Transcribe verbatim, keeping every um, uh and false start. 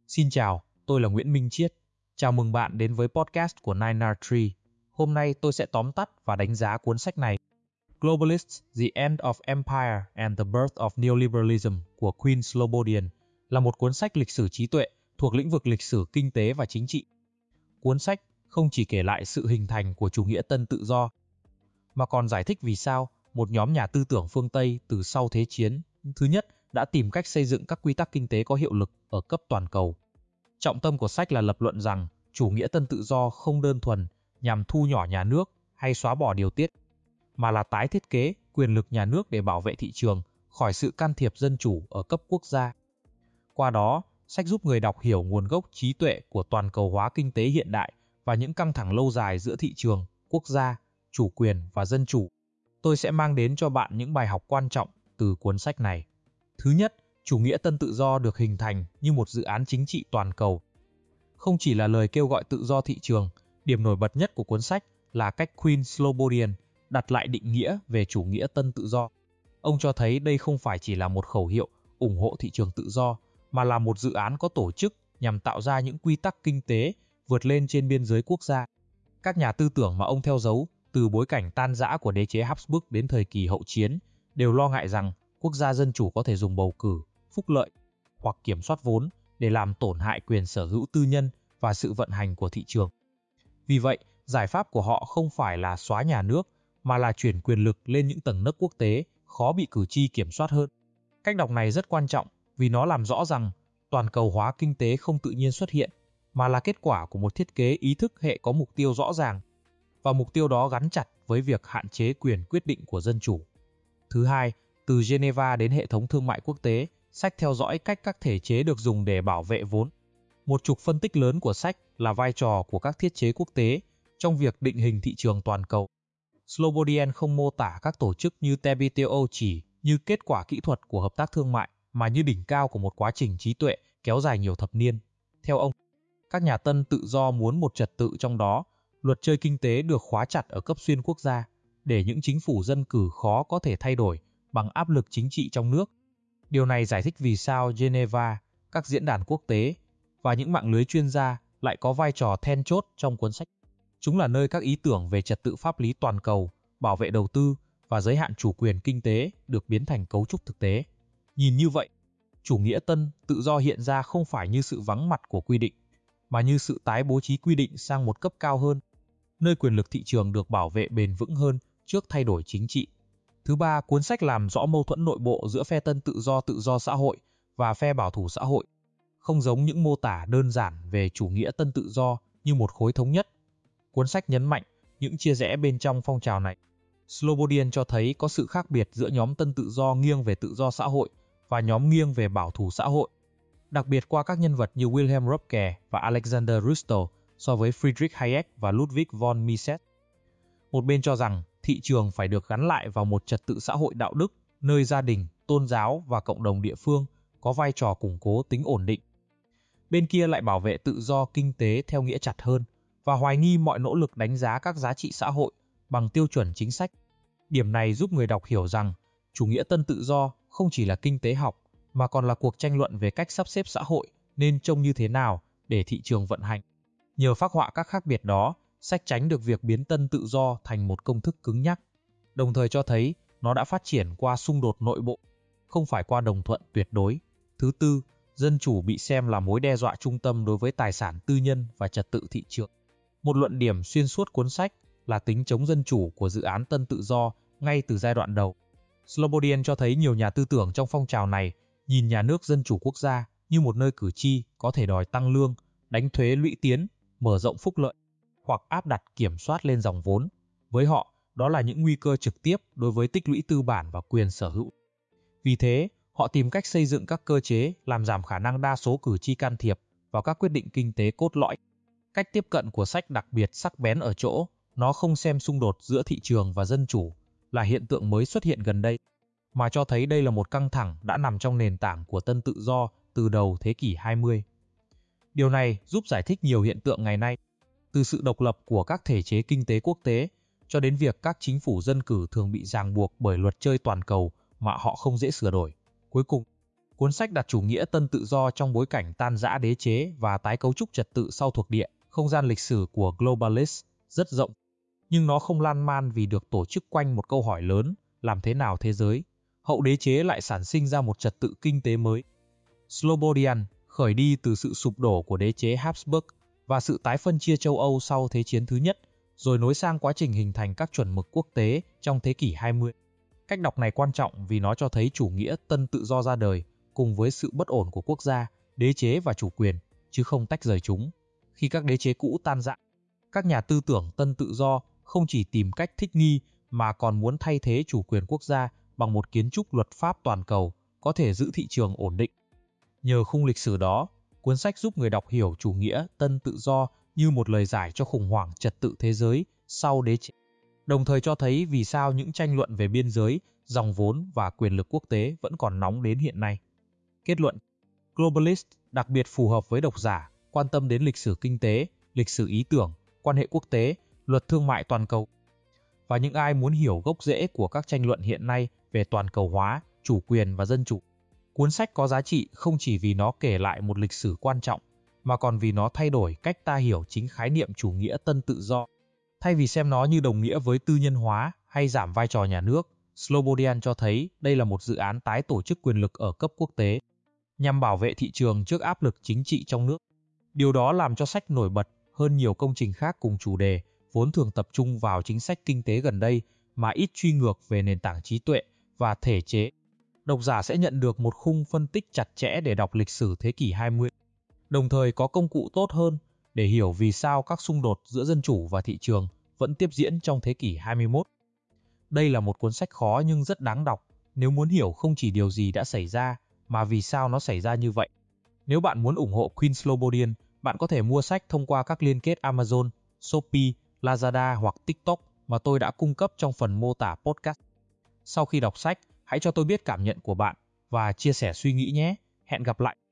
Xin chào, tôi là Nguyễn Minh Chiết. Chào mừng bạn đến với podcast của nine R Tree. Hôm nay tôi sẽ tóm tắt và đánh giá cuốn sách này. Globalists: The End of Empire and the Birth of Neoliberalism của Queen Slobodian là một cuốn sách lịch sử trí tuệ thuộc lĩnh vực lịch sử kinh tế và chính trị. Cuốn sách không chỉ kể lại sự hình thành của chủ nghĩa tân tự do, mà còn giải thích vì sao một nhóm nhà tư tưởng phương Tây từ sau Thế chiến thứ nhất đã tìm cách xây dựng các quy tắc kinh tế có hiệu lực ở cấp toàn cầu. Trọng tâm của sách là lập luận rằng chủ nghĩa tân tự do không đơn thuần nhằm thu nhỏ nhà nước hay xóa bỏ điều tiết, mà là tái thiết kế quyền lực nhà nước để bảo vệ thị trường khỏi sự can thiệp dân chủ ở cấp quốc gia. Qua đó, sách giúp người đọc hiểu nguồn gốc trí tuệ của toàn cầu hóa kinh tế hiện đại và những căng thẳng lâu dài giữa thị trường, quốc gia, chủ quyền và dân chủ. Tôi sẽ mang đến cho bạn những bài học quan trọng từ cuốn sách này. Thứ nhất, chủ nghĩa tân tự do được hình thành như một dự án chính trị toàn cầu. Không chỉ là lời kêu gọi tự do thị trường, điểm nổi bật nhất của cuốn sách là cách Queen Slobodian đặt lại định nghĩa về chủ nghĩa tân tự do. Ông cho thấy đây không phải chỉ là một khẩu hiệu ủng hộ thị trường tự do, mà là một dự án có tổ chức nhằm tạo ra những quy tắc kinh tế vượt lên trên biên giới quốc gia. Các nhà tư tưởng mà ông theo dấu, từ bối cảnh tan rã của đế chế Habsburg đến thời kỳ hậu chiến, đều lo ngại rằng quốc gia dân chủ có thể dùng bầu cử, phúc lợi hoặc kiểm soát vốn để làm tổn hại quyền sở hữu tư nhân và sự vận hành của thị trường. Vì vậy, giải pháp của họ không phải là xóa nhà nước, mà là chuyển quyền lực lên những tầng nấc quốc tế khó bị cử tri kiểm soát hơn. Cách đọc này rất quan trọng vì nó làm rõ rằng toàn cầu hóa kinh tế không tự nhiên xuất hiện, mà là kết quả của một thiết kế ý thức hệ có mục tiêu rõ ràng, và mục tiêu đó gắn chặt với việc hạn chế quyền quyết định của dân chủ. Thứ hai, từ Geneva đến hệ thống thương mại quốc tế, sách theo dõi cách các thể chế được dùng để bảo vệ vốn. Một trục phân tích lớn của sách là vai trò của các thiết chế quốc tế trong việc định hình thị trường toàn cầu. Slobodian không mô tả các tổ chức như T B T O chỉ như kết quả kỹ thuật của hợp tác thương mại, mà như đỉnh cao của một quá trình trí tuệ kéo dài nhiều thập niên. Theo ông, các nhà tân tự do muốn một trật tự trong đó, luật chơi kinh tế được khóa chặt ở cấp xuyên quốc gia, để những chính phủ dân cử khó có thể thay đổi bằng áp lực chính trị trong nước. Điều này giải thích vì sao Geneva, các diễn đàn quốc tế và những mạng lưới chuyên gia lại có vai trò then chốt trong cuốn sách. Chúng là nơi các ý tưởng về trật tự pháp lý toàn cầu, bảo vệ đầu tư và giới hạn chủ quyền kinh tế được biến thành cấu trúc thực tế. Nhìn như vậy, chủ nghĩa tân tự do hiện ra không phải như sự vắng mặt của quy định, mà như sự tái bố trí quy định sang một cấp cao hơn, nơi quyền lực thị trường được bảo vệ bền vững hơn trước thay đổi chính trị. Thứ ba, cuốn sách làm rõ mâu thuẫn nội bộ giữa phe tân tự do tự do xã hội và phe bảo thủ xã hội. Không giống những mô tả đơn giản về chủ nghĩa tân tự do như một khối thống nhất, cuốn sách nhấn mạnh những chia rẽ bên trong phong trào này. Slobodian cho thấy có sự khác biệt giữa nhóm tân tự do nghiêng về tự do xã hội và nhóm nghiêng về bảo thủ xã hội, đặc biệt qua các nhân vật như Wilhelm Röpke và Alexander Rustow so với Friedrich Hayek và Ludwig von Mises. Một bên cho rằng thị trường phải được gắn lại vào một trật tự xã hội đạo đức, nơi gia đình, tôn giáo và cộng đồng địa phương có vai trò củng cố tính ổn định. Bên kia lại bảo vệ tự do kinh tế theo nghĩa chặt hơn và hoài nghi mọi nỗ lực đánh giá các giá trị xã hội bằng tiêu chuẩn chính sách. Điểm này giúp người đọc hiểu rằng chủ nghĩa tân tự do không chỉ là kinh tế học, mà còn là cuộc tranh luận về cách sắp xếp xã hội nên trông như thế nào để thị trường vận hành. Nhờ phác họa các khác biệt đó, sách tránh được việc biến tân tự do thành một công thức cứng nhắc, đồng thời cho thấy nó đã phát triển qua xung đột nội bộ, không phải qua đồng thuận tuyệt đối. Thứ tư, dân chủ bị xem là mối đe dọa trung tâm đối với tài sản tư nhân và trật tự thị trường. Một luận điểm xuyên suốt cuốn sách là tính chống dân chủ của dự án tân tự do ngay từ giai đoạn đầu. Slobodian cho thấy nhiều nhà tư tưởng trong phong trào này nhìn nhà nước dân chủ quốc gia như một nơi cử tri có thể đòi tăng lương, đánh thuế lũy tiến, mở rộng phúc lợi, hoặc áp đặt kiểm soát lên dòng vốn. Với họ, đó là những nguy cơ trực tiếp đối với tích lũy tư bản và quyền sở hữu. Vì thế, họ tìm cách xây dựng các cơ chế làm giảm khả năng đa số cử tri can thiệp vào các quyết định kinh tế cốt lõi. Cách tiếp cận của sách đặc biệt sắc bén ở chỗ, nó không xem xung đột giữa thị trường và dân chủ là hiện tượng mới xuất hiện gần đây, mà cho thấy đây là một căng thẳng đã nằm trong nền tảng của tân tự do từ đầu thế kỷ hai mươi. Điều này giúp giải thích nhiều hiện tượng ngày nay, từ sự độc lập của các thể chế kinh tế quốc tế cho đến việc các chính phủ dân cử thường bị ràng buộc bởi luật chơi toàn cầu mà họ không dễ sửa đổi. Cuối cùng, Cuốn sách đặt chủ nghĩa tân tự do trong bối cảnh tan rã đế chế và tái cấu trúc trật tự sau thuộc địa, không gian lịch sử của Globalist rất rộng, nhưng nó không lan man vì được tổ chức quanh một câu hỏi lớn, làm thế nào thế giới, hậu đế chế lại sản sinh ra một trật tự kinh tế mới. Slobodian khởi đi từ sự sụp đổ của đế chế Habsburg và sự tái phân chia châu Âu sau Thế chiến thứ nhất, rồi nối sang quá trình hình thành các chuẩn mực quốc tế trong thế kỷ hai mươi. Cách đọc này quan trọng vì nó cho thấy chủ nghĩa tân tự do ra đời cùng với sự bất ổn của quốc gia, đế chế và chủ quyền, chứ không tách rời chúng. Khi các đế chế cũ tan rã, các nhà tư tưởng tân tự do không chỉ tìm cách thích nghi mà còn muốn thay thế chủ quyền quốc gia bằng một kiến trúc luật pháp toàn cầu có thể giữ thị trường ổn định. Nhờ khung lịch sử đó, cuốn sách giúp người đọc hiểu chủ nghĩa tân tự do như một lời giải cho khủng hoảng trật tự thế giới sau đế chế, đồng thời cho thấy vì sao những tranh luận về biên giới, dòng vốn và quyền lực quốc tế vẫn còn nóng đến hiện nay. Kết luận, Globalist đặc biệt phù hợp với độc giả quan tâm đến lịch sử kinh tế, lịch sử ý tưởng, quan hệ quốc tế, luật thương mại toàn cầu, và những ai muốn hiểu gốc rễ của các tranh luận hiện nay về toàn cầu hóa, chủ quyền và dân chủ. Cuốn sách có giá trị không chỉ vì nó kể lại một lịch sử quan trọng, mà còn vì nó thay đổi cách ta hiểu chính khái niệm chủ nghĩa tân tự do. Thay vì xem nó như đồng nghĩa với tư nhân hóa hay giảm vai trò nhà nước, Slobodian cho thấy đây là một dự án tái tổ chức quyền lực ở cấp quốc tế, nhằm bảo vệ thị trường trước áp lực chính trị trong nước. Điều đó làm cho sách nổi bật hơn nhiều công trình khác cùng chủ đề, vốn thường tập trung vào chính sách kinh tế gần đây mà ít truy ngược về nền tảng trí tuệ và thể chế. Độc giả sẽ nhận được một khung phân tích chặt chẽ để đọc lịch sử thế kỷ hai mươi, đồng thời có công cụ tốt hơn để hiểu vì sao các xung đột giữa dân chủ và thị trường vẫn tiếp diễn trong thế kỷ hai mươi mốt. Đây là một cuốn sách khó nhưng rất đáng đọc nếu muốn hiểu không chỉ điều gì đã xảy ra mà vì sao nó xảy ra như vậy. Nếu bạn muốn ủng hộ Queen Slobodian, bạn có thể mua sách thông qua các liên kết Amazon, Shopee, Lazada hoặc TikTok mà tôi đã cung cấp trong phần mô tả podcast. Sau khi đọc sách, hãy cho tôi biết cảm nhận của bạn và chia sẻ suy nghĩ nhé. Hẹn gặp lại!